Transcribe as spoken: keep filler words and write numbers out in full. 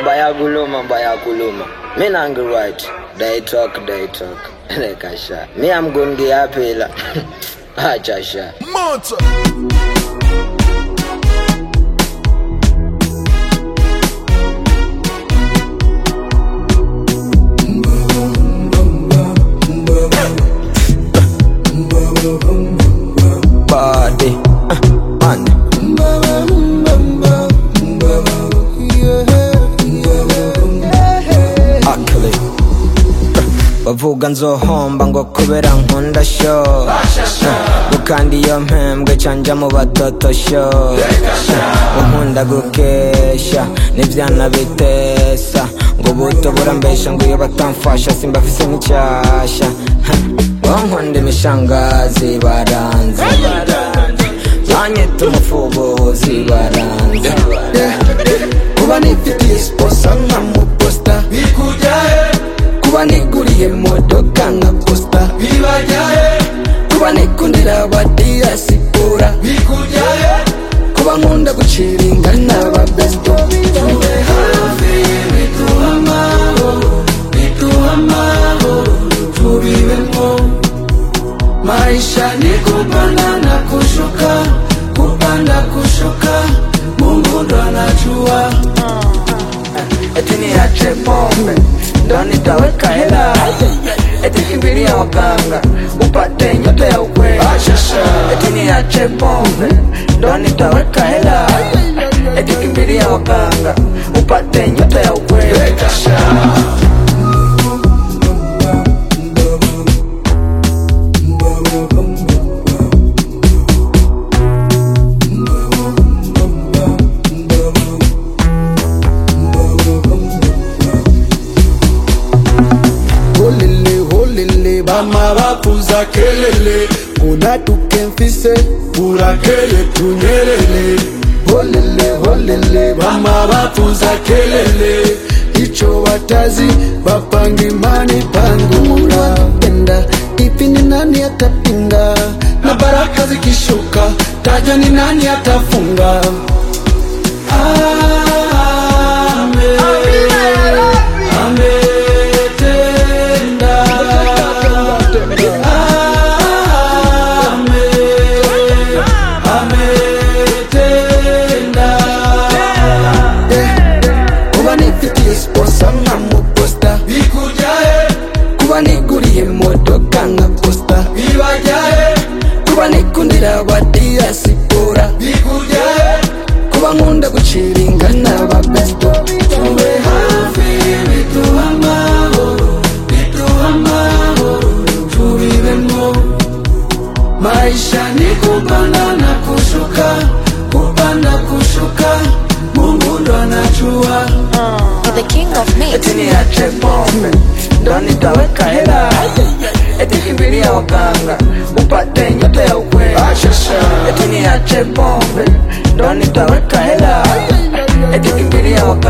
Mbaya guluma, mbaya guluma. Me nangi right. They talk, they talk. Like a shot. Me I'm going to get a pila. Acha shot. Monster. Body, uh, man. Actually, bavuga nzohomba ngo kubera nkunda show. Bukandi yo mpembwe canja mu batoto show. Nkunda gukesha n'ivyana bitesa ngo buto burambesha ngo iyo batamfasha simbafise nk'icyasha. Nkunda imishangazi baranze banyita umufubuzi baranze kuba nifitiye sposa nkamuposta bikujahe kuba niguriye modoka nkaposta bibajyahe kuba nikundira abadiyasipora bikujahe kuba nkunda guciringa n'ababesto tube hafi bituha amahoro bituha amahoro tubibemo. Maisha ni kupanda na kushuka, kupanda kushuka, Mungu ndo anajua. Eti niache pombe, ndo nitaweka hela. Eti kimbilia waganga, upate nyota ya ukweli. Eti niache pombe, ndo nitaweka hela. Eti kimbilia waganga, upate nyota ya ukweli. Bama bapuza kelele kuna tukemfise burakeye tunyerele. Holele holele bama bapuza kelele icho watazi bapangi imani pangura. Penda ipi ni nani atapinga na baraka zikishuka taja ni nani atafunga. Amen, amen. Kuba niguriye modoka nkaposta bibajyahe kuba nikundira abadiyasipora bikujahe kuba nkunda guciringa n'ababesto tube hafi bituha amahoro bituha amahoro tubibemo. Maisha ni kupanda na kushuka, kupanda kushuka, Mungu ndo anajua. The king of me. Eti niache pombe, ndo nitaweka hela. Eti kimbilia waganga, upate nyota ya ukweli. Eti niache pombe, ndo nitaweka hela. Eti kimbilia waganga.